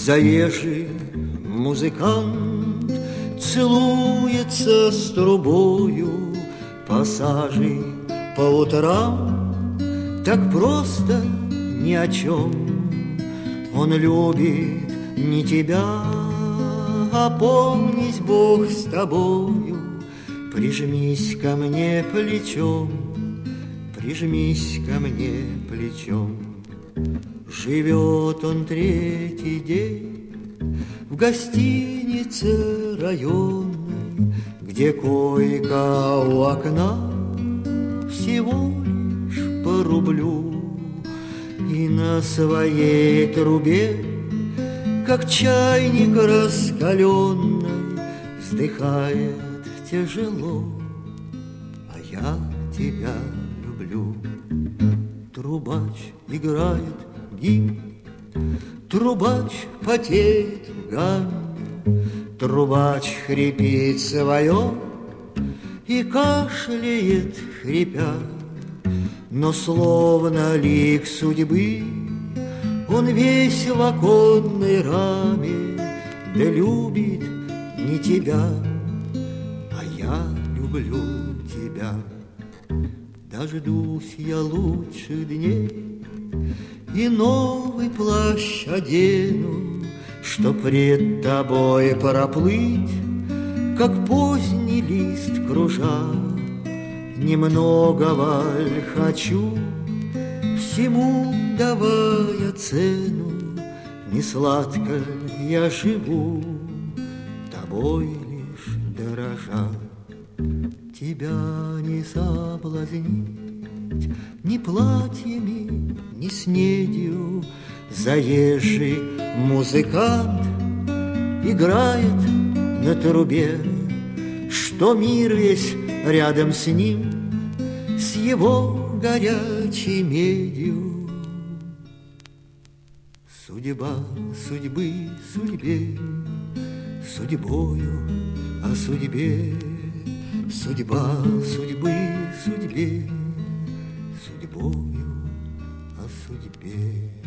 Заезжий музыкант целуется с трубою, пассажей по утрам, так просто ни о чем. Он любит не тебя, а помнись, Бог с тобою. Прижмись ко мне плечом, прижмись ко мне плечом. Живет он третий день в гостинице районной, где койка у окна всего лишь по рублю. И на своей трубе, как чайник раскаленный, вздыхает тяжело: а я тебя люблю. Трубач играет гимн, трубач потеет в гамме, трубач хрипит свое и кашляет, хрипя. Но словно лик судьбы он весь в оконной раме, да любит не тебя, а я люблю тебя. Дождусь я лучших дней и новый плащ одену, чтоб пред тобой проплыть, как поздний лист кружа. Немногого ль хочу, всему давая цену, не сладко ль я живу, тобой лишь дорожа. Тебя не соблазнить ни платьями, ни снедью. Заезжий музыкант играет на трубе, что мир весь рядом с ним, с его горячей медью. Судьба судьбы судьбе, судьбою о судьбе. Судьба судьбы судьбе, судьбою о судьбе.